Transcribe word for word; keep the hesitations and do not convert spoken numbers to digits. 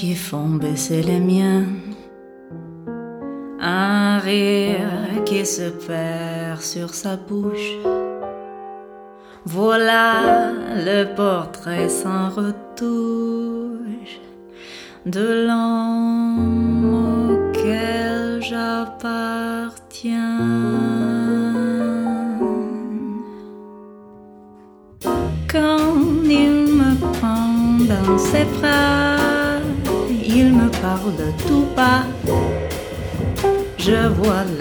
qui font baisser les miens, un rire qui se perd sur sa bouche. Voilà le portrait sans retouche de l'homme auquel j'appartiens. Quand il me prend dans ses bras, il me parle tout bas. Je vois